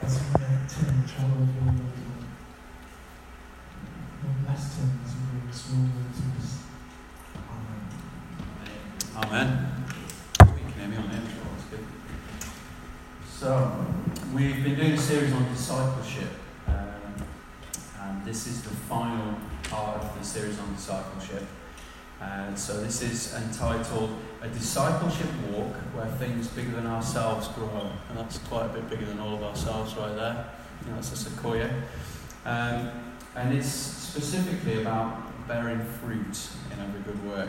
as we let Tim travel your Lord. Lord, bless Tim as he brings your word to us. Amen. Amen. You can hear me on here as well, that's good. So, we've been doing a series on discipleship, and this is the final part of the series on discipleship. So this is entitled A Discipleship Walk Where Things Bigger Than Ourselves Grow. And that's quite a bit bigger than all of ourselves right there. You know, it's a sequoia. And it's specifically about bearing fruit in every good work.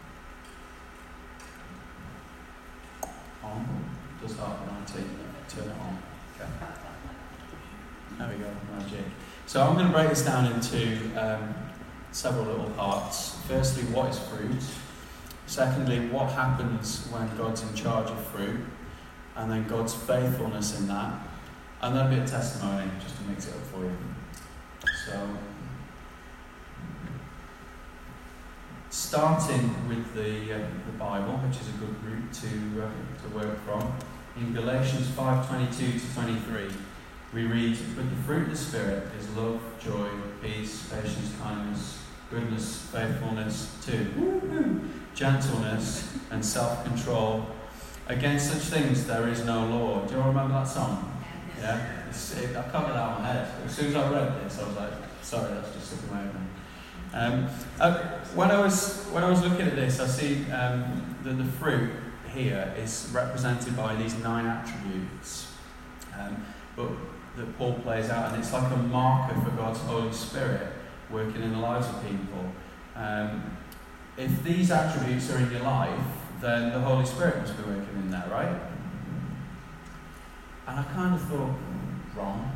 On. Just start when I turn it on. Okay. There we go, magic. So I'm going to break this down into several little parts. Firstly, what is fruit? Secondly, what happens when God's in charge of fruit? And then God's faithfulness in that. And then a bit of testimony, just to mix it up for you. So, starting with the Bible, which is a good route to work from. In Galatians 5:22 to 23, we read, "But the fruit of the Spirit is love, joy, peace, patience, kindness, goodness, faithfulness, gentleness, and self-control. Against such things there is no law." Do you all remember that song? Yeah? I can't get that out of my head. As soon as I read this, I was like, sorry, that's just stuck in my head. When I was looking at this, I see that the fruit here is represented by these 9 attributes, but that Paul plays out, and it's like a marker for God's Holy Spirit working in the lives of people. If these attributes are in your life, then the Holy Spirit must be working in there, right? And I kind of thought, wrong.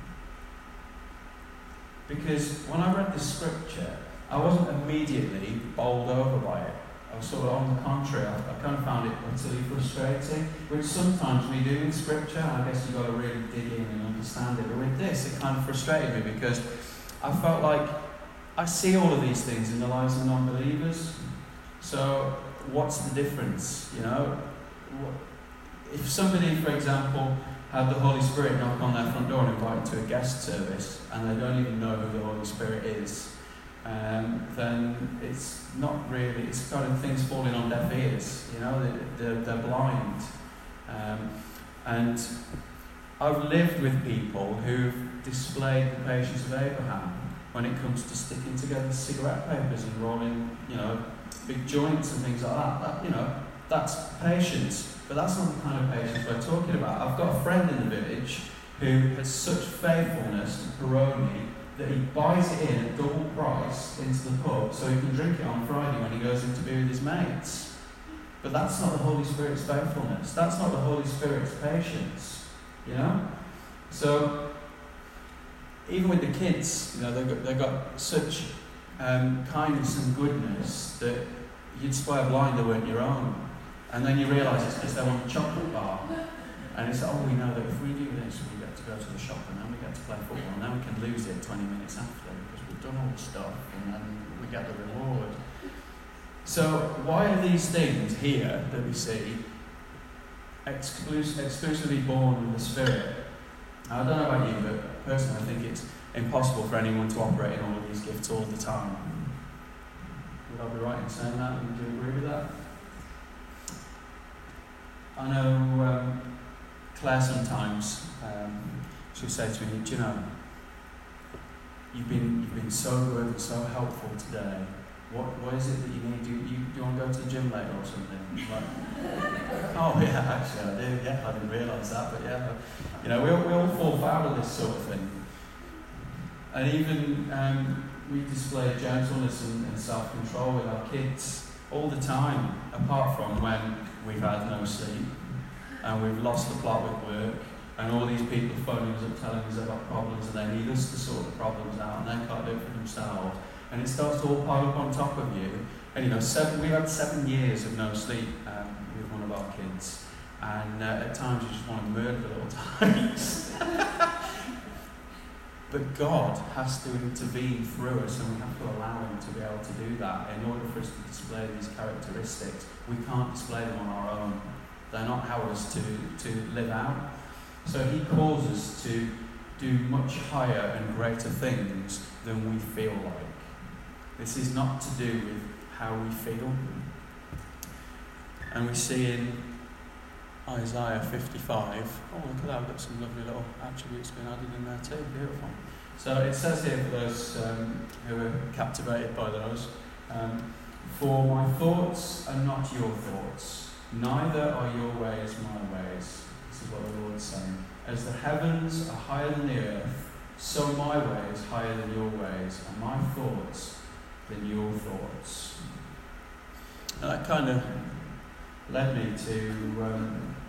Because when I read this scripture, I wasn't immediately bowled over by it. I was sort of on the contrary. I kind of found it utterly frustrating, which sometimes we do in scripture. I guess you've got to really dig in and understand it. But with this, it kind of frustrated me because I felt like I see all of these things in the lives of non-believers. So what's the difference? You know, if somebody, for example, had the Holy Spirit knock on their front door and invite to a guest service, and they don't even know who the Holy Spirit is, then it's not really, it's kind of things falling on deaf ears, you know, they're blind. And I've lived with people who've displayed the patience of Abraham when it comes to sticking together cigarette papers and rolling, you know, big joints and things like that. You know, that's patience, but that's not the kind of patience we're talking about. I've got a friend in the village who has such faithfulness to Peroni that he buys it in at double price into the pub so he can drink it on Friday when he goes in to be with his mates. But that's not the Holy Spirit's faithfulness. That's not the Holy Spirit's patience, you know? So, even with the kids, you know, they've got such kindness and goodness that you'd swear blind they weren't your own. And then you realise it's because they want a chocolate bar. And it's, oh, we know that if we do this, we get to go to the shop and then we get to play football and then we can lose it 20 minutes after because we've done all the stuff and then we get the reward. So why are these things here that we see exclusively born in the Spirit? Now, I don't know about you, but personally I think it's impossible for anyone to operate in all of these gifts all the time. Would I be right in saying that? Would you agree with that? I know Claire sometimes, she'll say to me, do you know, you've been so good and so helpful today. What is it that you need? Do you want to go to the gym later or something? Like, oh yeah, actually I do. Yeah, I didn't realise that, but yeah, you know, we all fall foul of this sort of thing. And even we display gentleness and self-control with our kids all the time, apart from when we've had no sleep and we've lost the plot with work and all these people phoning us up telling us they've got problems and they need us to sort the problems out and they can't do it for themselves, and it starts to all pile up on top of you. And you know, we've had 7 years of no sleep with one of our kids, and at times you just want to murder the little tinies. But God has to intervene through us, and we have to allow Him to be able to do that in order for us to display these characteristics. We can't display them on our own. They're not ours to live out. So he calls us to do much higher and greater things than we feel like. This is not to do with how we feel. And we see in Isaiah 55, oh look at that, we've got some lovely little attributes being added in there too, beautiful. So it says here for those who are captivated by those, for my thoughts are not your thoughts, neither are your ways my ways. This is what the Lord's saying. As the heavens are higher than the earth, so my way is higher than your ways, and my thoughts than your thoughts. And that kind of led me to...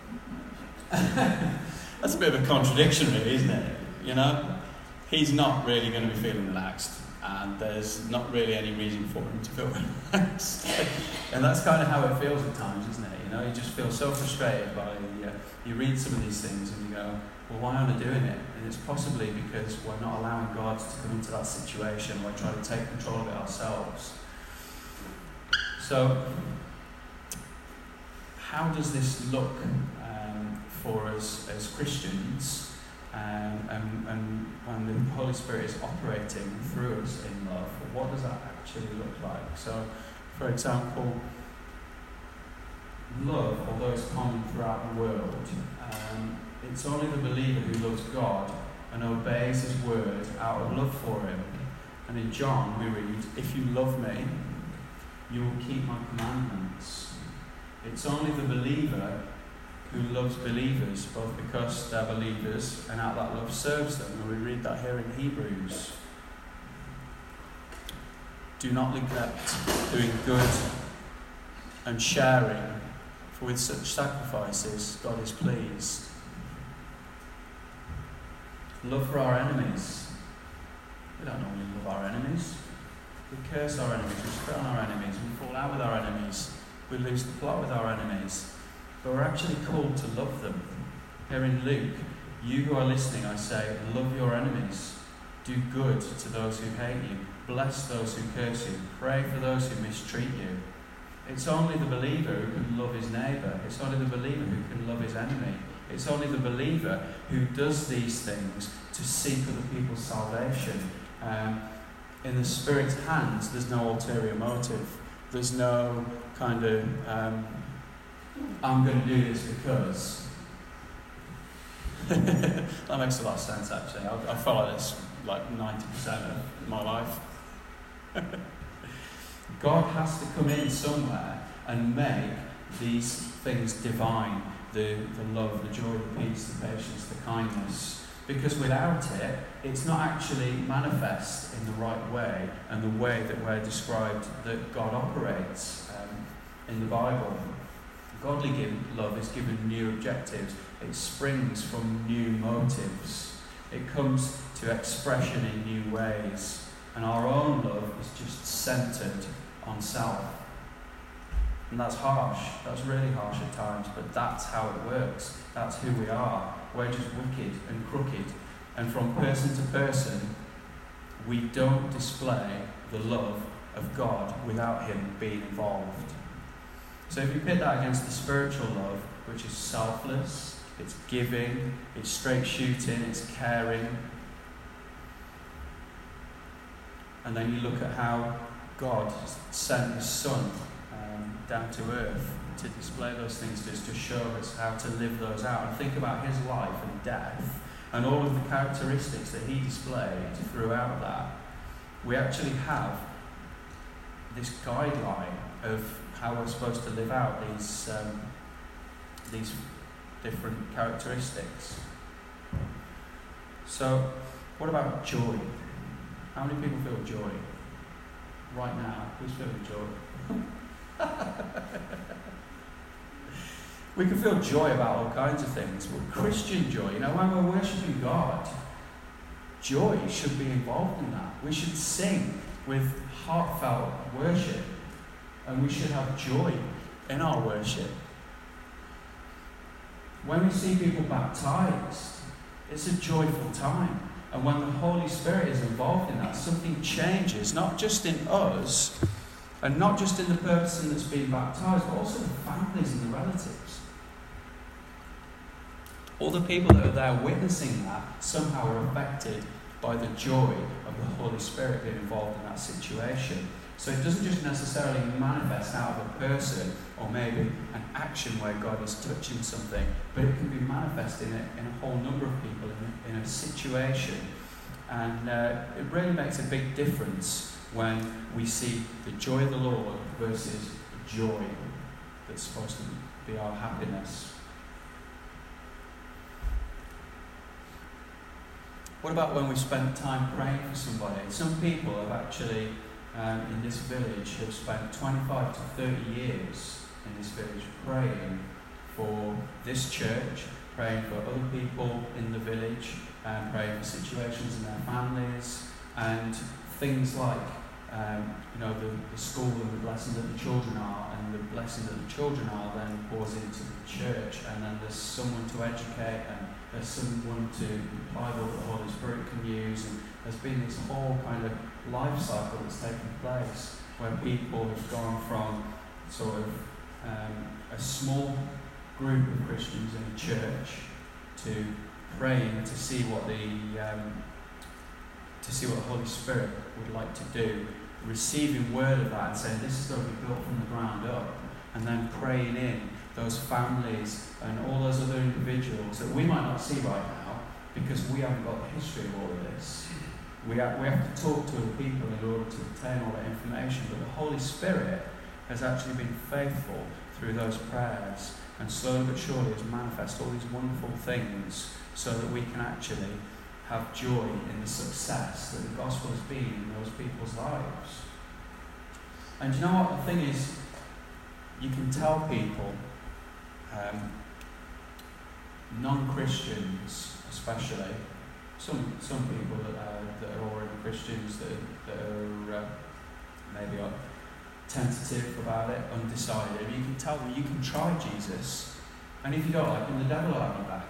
that's a bit of a contradiction really, isn't it? You know? He's not really going to be feeling relaxed, and there's not really any reason for him to feel relaxed. And that's kind of how it feels at times, isn't it? You know, you just feel so frustrated by... you read some of these things and you go, well, why aren't I doing it? And it's possibly because we're not allowing God to come into that situation. We're trying to take control of it ourselves. So, how does this look for us as Christians? And when the Holy Spirit is operating through us in love, what does that actually look like? So, for example, love, although it's common throughout the world, it's only the believer who loves God and obeys His word out of love for Him. And in John we read, if you love me, you will keep my commandments. It's only the believer who loves believers, both because they're believers and out that love serves them. And we read that here in Hebrews. Do not neglect doing good and sharing, for with such sacrifices God is pleased. Love for our enemies. We don't normally love our enemies. We curse our enemies, we spit on our enemies, we fall out with our enemies, we lose the plot with our enemies. But we're actually called to love them. Here in Luke, you who are listening, I say, love your enemies. Do good to those who hate you. Bless those who curse you. Pray for those who mistreat you. It's only the believer who can love his neighbour. It's only the believer who can love his enemy. It's only the believer who does these things to seek other people's salvation. In the Spirit's hands, there's no ulterior motive. There's no kind of, I'm going to do this because. That makes a lot of sense, actually. I follow this like 90% of my life. God has to come in somewhere and make these things divine. The love, the joy, the peace, the patience, the kindness. Because without it, it's not actually manifest in the right way and the way that we're described that God operates in the Bible. Godly love is given new objectives. It springs from new motives. It comes to expression in new ways. And our own love is just centered on self. And that's harsh. That's really harsh at times, but that's how it works. That's who we are. We're just wicked and crooked. And from person to person, we don't display the love of God without Him being involved. So if you pit that against the spiritual love, which is selfless, it's giving, it's straight shooting, it's caring, and then you look at how God sent His Son down to earth to display those things to us, to show us how to live those out, and think about His life and death and all of the characteristics that He displayed throughout that. We actually have this guideline of how we're supposed to live out these different characteristics. So, what about joy? How many people feel joy? Right now, who's feeling joy? We can feel joy about all kinds of things, but Christian joy, when we're worshipping God, joy should be involved in that. We should sing with heartfelt worship, and we should have joy in our worship. When we see people baptized, it's a joyful time. And when the Holy Spirit is involved in that, something changes, not just in us, and not just in the person that's being baptized, but also the families and the relatives. all the people that are there witnessing that somehow are affected by the joy of the Holy Spirit being involved in that situation. So it doesn't just necessarily manifest out of a person or maybe an action where God is touching something, but it can be manifested in a whole number of people in a situation. And it really makes a big difference when we see the joy of the Lord versus joy that's supposed to be our happiness. What about when we spend time praying for somebody? Some people have actually, in this village, have spent 25 to 30 years in this village praying for this church, praying for other people in the village, and praying for situations in their families, and things like the school and the blessing that the children are, and the blessing that the children are then pours into the church, and then there's someone to educate, and there's someone to apply what the Holy Spirit can use, and there's been this whole kind of life cycle that's taken place where people have gone from sort of a small group of Christians in a church to praying to see what the Holy Spirit would like to do, receiving word of that and saying this is going to be built from the ground up, and then praying in those families and all those other individuals that we might not see right now because we haven't got the history of all of this. We have to talk to other people in order to obtain all that information, but the Holy Spirit has actually been faithful through those prayers and slowly but surely has manifested all these wonderful things so that we can actually have joy in the success that the gospel has been in those people's lives. And you know what? The thing is, you can tell people, non-Christians especially, some people that are already Christians that are maybe are tentative about it, undecided. You can tell them you can try Jesus, and if you don't like him, the devil will have you back.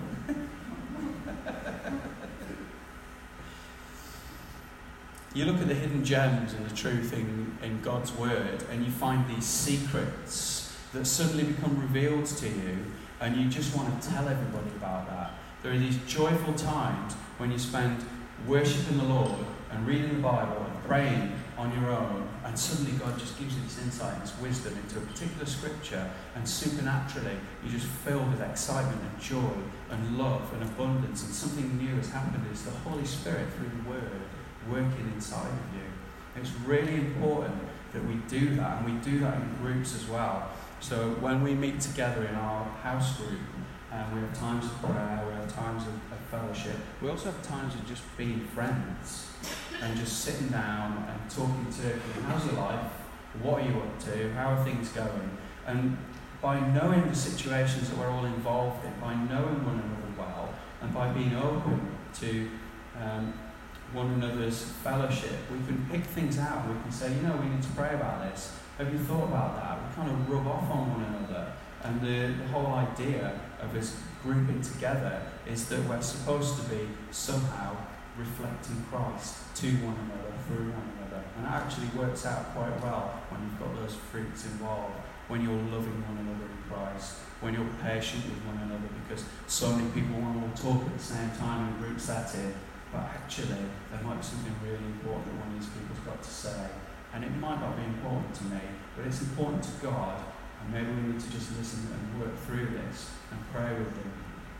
You look at the hidden gems and the truth in God's word, and you find these secrets that suddenly become revealed to you, and you just want to tell everybody about that. There are these joyful times when you spend worshipping the Lord and reading the Bible and praying on your own, and suddenly God just gives you this insight and this wisdom into a particular scripture, and supernaturally you're just filled with excitement and joy and love and abundance, and something new has happened. It's the Holy Spirit through the Word working inside of you. It's really important that we do that, and we do that in groups as well. So when we meet together in our house group, we have times of prayer, we have times of fellowship. We also have times of just being friends and just sitting down and talking to, how's your life? What are you up to? How are things going? And by knowing the situations that we're all involved in, by knowing one another well, and by being open to one another's fellowship, we can pick things out. We can say, we need to pray about this. Have you thought about that? We kind of rub off on one another. And the whole idea of us grouping together is that we're supposed to be somehow reflecting Christ to one another, through one another. And it actually works out quite well when you've got those fruits involved, when you're loving one another in Christ, when you're patient with one another, because so many people want to all talk at the same time in a group setting, but actually there might be something really important that one of these people's got to say. And it might not be important to me, but it's important to God. And maybe we need to just listen and work through this and pray with them.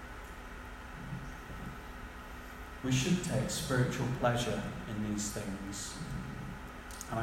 We should take spiritual pleasure in these things. And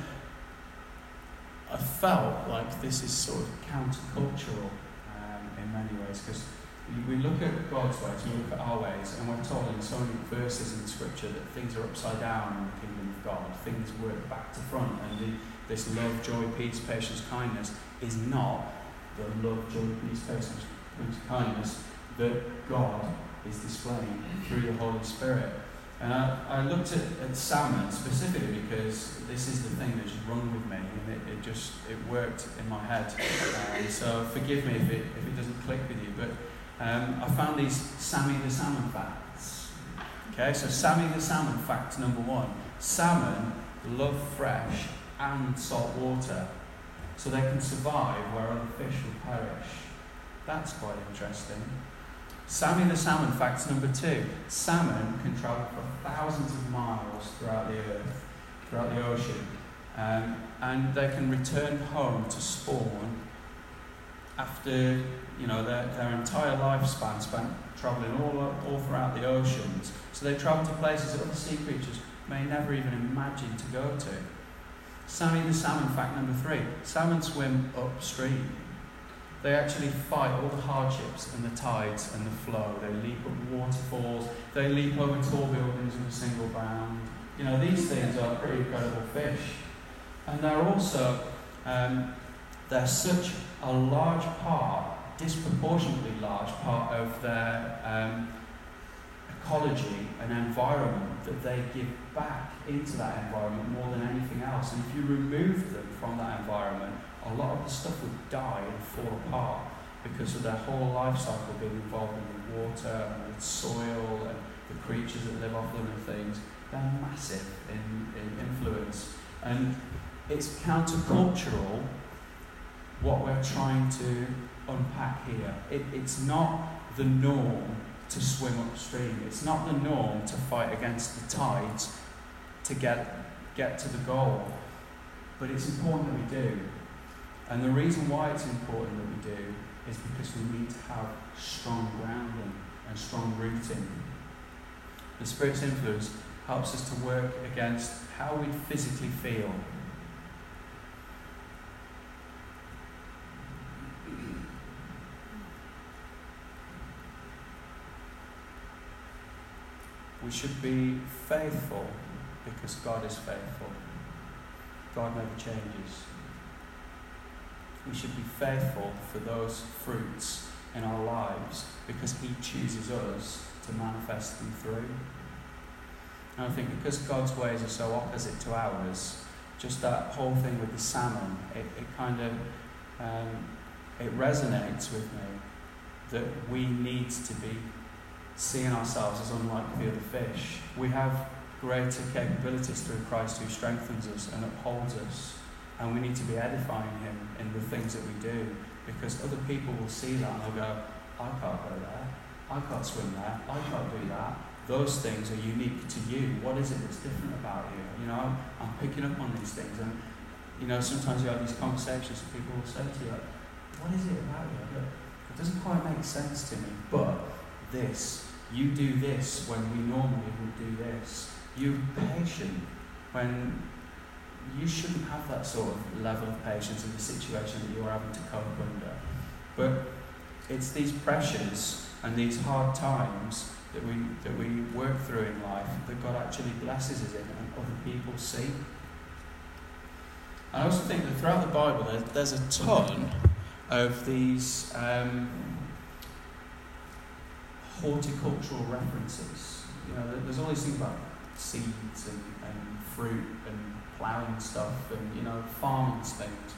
I felt like this is sort of countercultural in many ways, because we look at God's ways, we look at our ways, and we're told in so many verses in Scripture that things are upside down in the kingdom of God. Things work back to front, and this love, joy, peace, patience, kindness is not the love, joy, peace, patience, kindness that God is displaying through the Holy Spirit. And I looked at salmon specifically because this is the thing that just rung with me, and it worked in my head. So forgive me if it doesn't click with you, but I found these Sammy the salmon facts. Okay, so Sammy the salmon fact number 1: salmon love fresh and salt water, so they can survive where other fish will perish. That's quite interesting. Sammy the salmon, fact number 2. Salmon can travel for thousands of miles throughout the earth, throughout the ocean, and they can return home to spawn after their entire lifespan spent travelling all throughout the oceans. So they travel to places that other sea creatures may never even imagine to go to. Sammy the salmon, fact number 3. Salmon swim upstream. They actually fight all the hardships and the tides and the flow. They leap up waterfalls. They leap over tall buildings in a single bound. These things are pretty incredible fish. And they're also, they're such a large part, disproportionately large part of their ecology and environment, that they give back into that environment more than anything else. And if you remove them from that environment, a lot of the stuff would die and fall apart because of their whole life cycle being involved in the water and the soil and the creatures that live off them and things. They're massive in influence. And it's countercultural what we're trying to unpack here. It's not the norm to swim upstream. It's not the norm to fight against the tides to get to the goal. But it's important that we do. And the reason why it's important that we do is because we need to have strong grounding and strong rooting. The Spirit's influence helps us to work against how we physically feel. We should be faithful because God is faithful. God never changes. We should be faithful for those fruits in our lives because He chooses us to manifest them through. And I think because God's ways are so opposite to ours, just that whole thing with the salmon, it kind of it resonates with me that we need to be seeing ourselves as unlike the other fish. We have greater capabilities through Christ who strengthens us and upholds us. And we need to be edifying Him in the things that we do, because other people will see that and they'll go, I can't go there, I can't swim there, I can't do that. Those things are unique to you. What is it that's different about you? I'm picking up on these things, and sometimes you have these conversations and people will say to you, like, what is it about you? Look, it doesn't quite make sense to me, but you do this when we normally would do this. You're patient when you shouldn't have that sort of level of patience in the situation that you're having to cope under. But it's these pressures and these hard times that we work through in life that God actually blesses us in and other people see. I also think that throughout the Bible there's a ton of these horticultural references. There's all these things about seeds and fruit and ploughing stuff and farming things.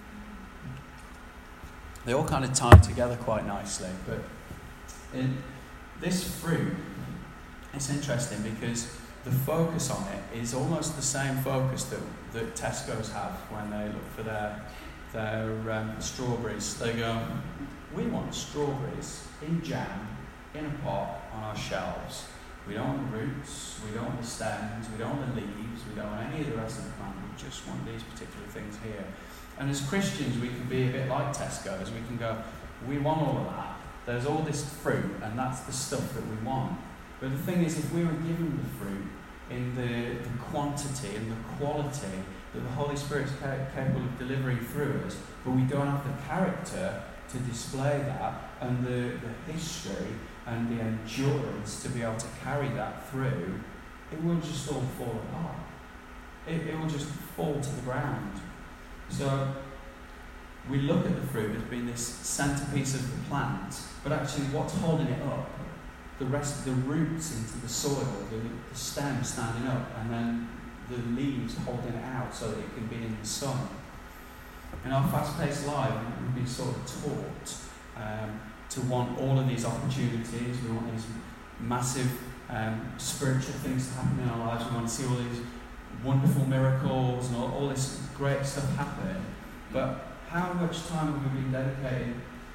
They all kind of tie together quite nicely. But in this fruit, it's interesting because the focus on it is almost the same focus that Tesco's have when they look for their strawberries. They go, we want strawberries in jam in a pot on our shelves. We don't want the roots, we don't want the stems, we don't want the leaves, we don't want any of the rest of the plant, we just want these particular things here. And as Christians, we can be a bit like Tesco's. We can go, we want all of that. There's all this fruit, and that's the stuff that we want. But the thing is, if we were given the fruit in the quantity and the quality that the Holy Spirit's capable of delivering through us, but we don't have the character to display that, and the history and the endurance to be able to carry that through, it will just all fall apart. It will just fall to the ground. So we look at the fruit as being this centerpiece of the plant, but actually what's holding it up? The rest of the roots into the soil, the stem standing up, and then the leaves holding it out so that it can be in the sun. In our fast-paced life, we've been sort of taught to want all of these opportunities. We want these massive spiritual things to happen in our lives. We want to see all these wonderful miracles and all this great stuff happen. But how much time have we been dedicating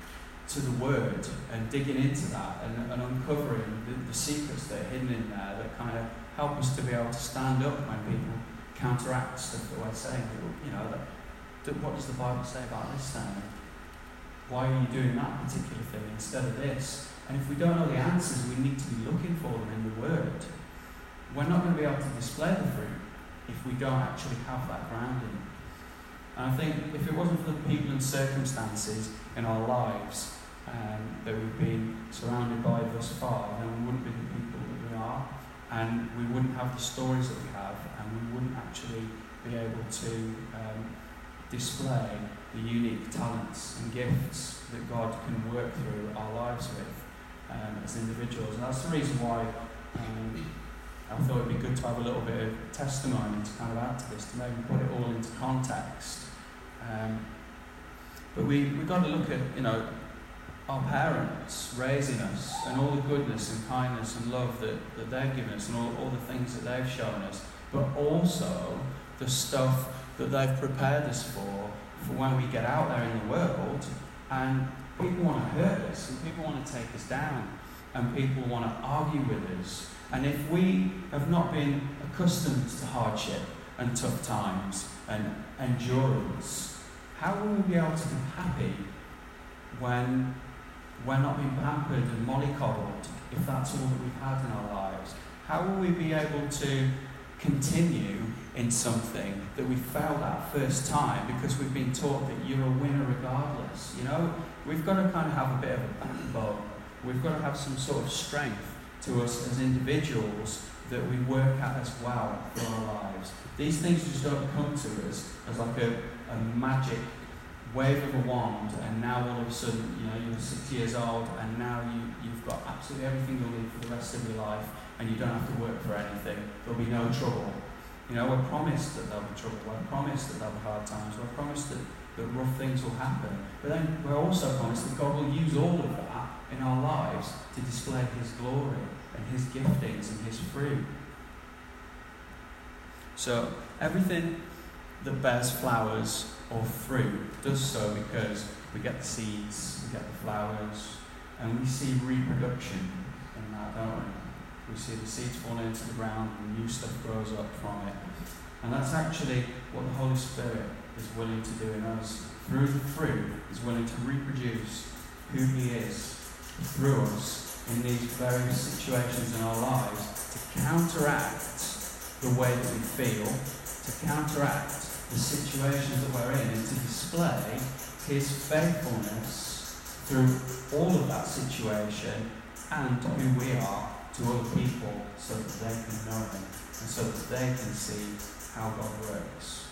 to the Word and digging into that and uncovering the secrets that are hidden in there that kind of help us to be able to stand up when people counteract stuff that we're saying. You know, what does the Bible say about this then? Why are you doing that particular thing instead of this? And if we don't know the answers, we need to be looking for them in the Word. We're not going to be able to display the fruit if we don't actually have that grounding. And I think if it wasn't for the people and circumstances in our lives that we've been surrounded by thus far, then we wouldn't be the people that we are, and we wouldn't have the stories that we have, and we wouldn't actually be able to display the unique talents and gifts that God can work through our lives with as individuals. And that's the reason why I thought it'd be good to have a little bit of testimony to kind of add to this, to maybe put it all into context. But we've got to look at, you know, our parents raising us and all the goodness and kindness and love that they've given us and all the things that they've shown us, but also the stuff that they've prepared us for when we get out there in the world and people want to hurt us and people want to take us down and people want to argue with us. And if we have not been accustomed to hardship and tough times and endurance, how will we be able to be happy when we're not being pampered and mollycoddled, if that's all that we've had in our lives? How will we be able to continue in something that we failed at first time because we've been taught that you're a winner regardless? You know, we've got to kind of have a bit of a backbone. We've got to have some sort of strength to us as individuals that we work at as well for our lives. These things just don't come to us as like a magic wave of a wand, and now all of a sudden, you know, you're 6 years old and now you've got absolutely everything you'll need for the rest of your life and you don't have to work for anything. There'll be no trouble. You know, we're promised that there'll be trouble. We're promised that there'll be hard times. We're promised that rough things will happen. But then we're also promised that God will use all of that in our lives to display His glory and His giftings and His fruit. So everything that bears flowers or fruit does so because we get the seeds, we get the flowers, and we see reproduction in that, don't we? We see the seeds falling into the ground and new stuff grows up from it. And that's actually what the Holy Spirit is willing to do in us. Through the fruit, He's willing to reproduce who He is through us in these various situations in our lives to counteract the way that we feel, to counteract the situations that we're in, and to display His faithfulness through all of that situation and who we are to other people so that they can know Him and so that they can see how God works.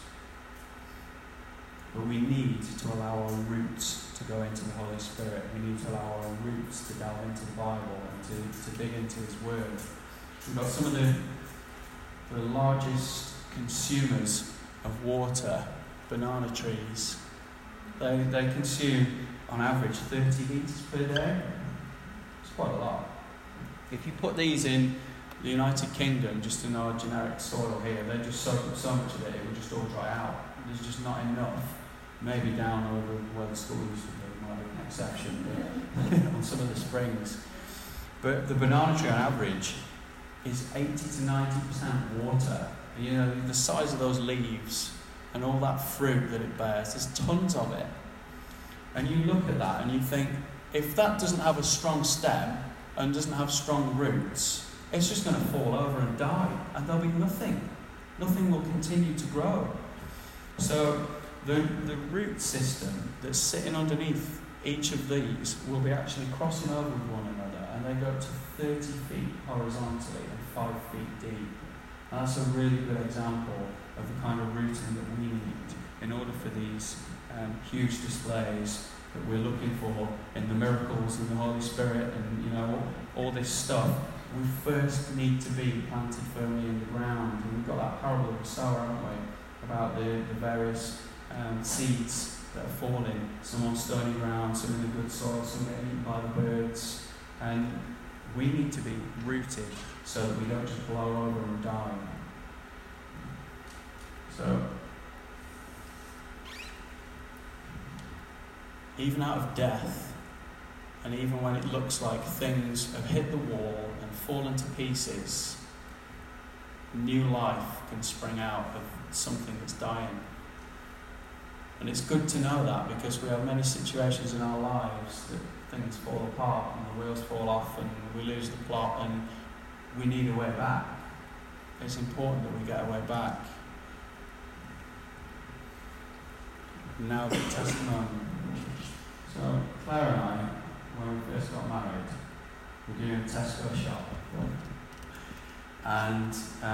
But we need to allow our roots to go into the Holy Spirit. We need to allow our roots to delve into the Bible and to dig into His Word. We've got some of the largest consumers of water, banana trees. They consume, on average, 30 litres per day. It's quite a lot. If you put these in the United Kingdom, just in our generic soil here, they just soak up so much of it will just all dry out. There's just not enough. Maybe down over where the school used to be, might be an exception, but on some of the springs. But the banana tree on average is 80 to 90% water. You know, the size of those leaves and all that fruit that it bears, there's tons of it. And you look at that and you think, if that doesn't have a strong stem and doesn't have strong roots, it's just going to fall over and die, and there'll be nothing. Nothing will continue to grow. So the root system that's sitting underneath each of these will be actually crossing over with one another, and they go up to 30 feet horizontally and 5 feet deep. And that's a really good example of the kind of rooting that we need in order for these huge displays that we're looking for in the miracles and the Holy Spirit and, you know, all this stuff. We first need to be planted firmly in the ground. And we've got that parable of the sower, haven't we, about the various seeds that are falling. Some on stony ground, some in the good soil, some getting eaten by the birds. And we need to be rooted so that we don't just blow over and die. So, even out of death, And even when it looks like things have hit the wall and fallen to pieces, new life can spring out of something that's dying. And it's good to know that, because we have many situations in our lives that things fall apart and the wheels fall off and we lose the plot and we need a way back. It's important that we get a way back. Now the testimony. So Claire and I, when we first got married, were doing a Tesco shop. And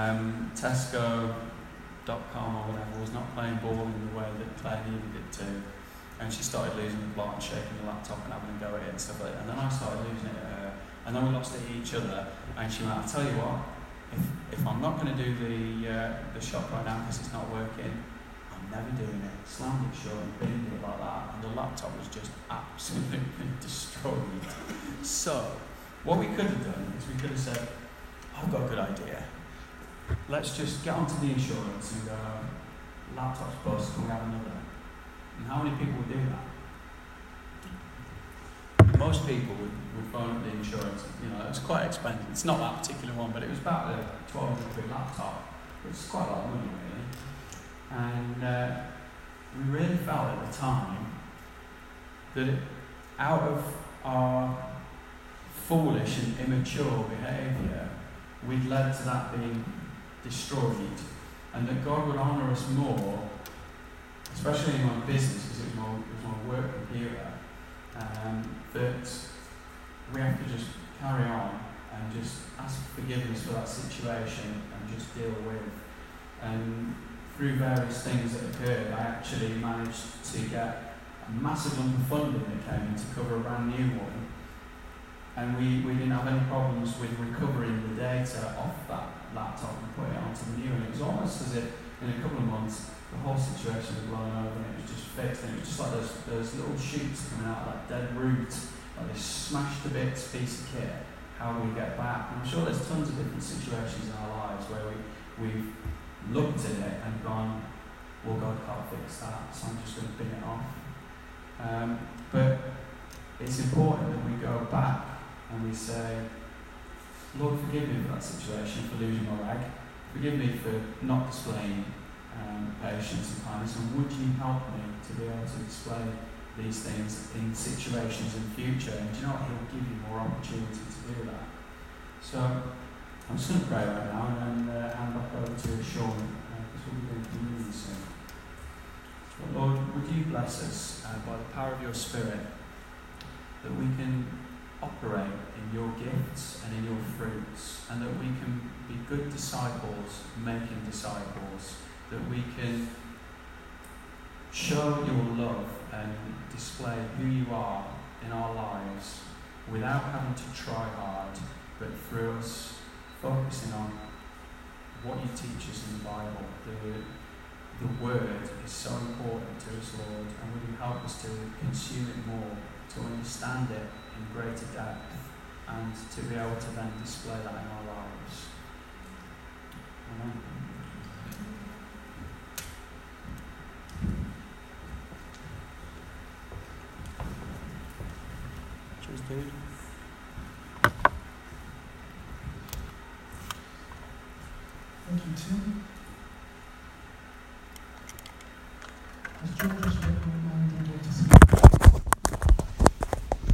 Tesco.com or whatever was not playing ball in the way that Claire needed it to. And she started losing the plot and shaking the laptop and having a go at it and stuff like that. And then I started losing it at her. And then we lost it at each other. And she went, I'll tell you what, if I'm not going to do the shop right now because it's not working, I'm never doing it. Slammed it shut and binned it like that. And the laptop was just absolutely destroyed. So, what we could have done is we could have said, I've got a good idea. Let's just get onto the insurance and go, laptop's bust, can we have another? And how many people would do that? Most people would phone up the insurance. You know, it's quite expensive. It's not that particular one, but it was about a 1,200 quid laptop, which is quite a lot of money, really. And we really felt at the time that out of our foolish and immature behaviour, we'd led to that being destroyed, and that God would honour us more, especially in my business, because it was my work computer, that we have to just carry on and just ask forgiveness for that situation and just deal with. And through various things that occurred, I actually managed to get a massive lump of funding that came in to cover a brand new one. And we didn't have any problems with recovering the data off that laptop and put it onto the new one. It was almost as if in a couple of months the whole situation was blown over and it was just fixed. And it was just like those little shoots coming out of that dead root, like they smashed to bits piece of kit. How do we get back? And I'm sure there's tons of different situations in our lives where we've looked at it and gone, well, God can't fix that, so I'm just going to bin it off. But it's important that we go back and we say, Lord, forgive me for that situation, for losing my rag. Forgive me for not displaying patience and kindness, and would you help me to be able to display these things in situations in future? And do you know what? He'll give you more opportunity to do that. So I'm just going to pray right now and then hand back over to Sean, because we'll be doing communion soon. But Lord, would you bless us by the power of your Spirit, that we can operate in your gifts and in your fruits, and that we can be good disciples making disciples, that we can show your love and display who you are in our lives without having to try hard, but through us focusing on what you teach us in the Bible. The Word is so important to us, Lord, and would you help us to consume it more, to understand it in greater depth, and to be able to then display that in our lives. Amen. Cheers, dude. Thank you, Tim.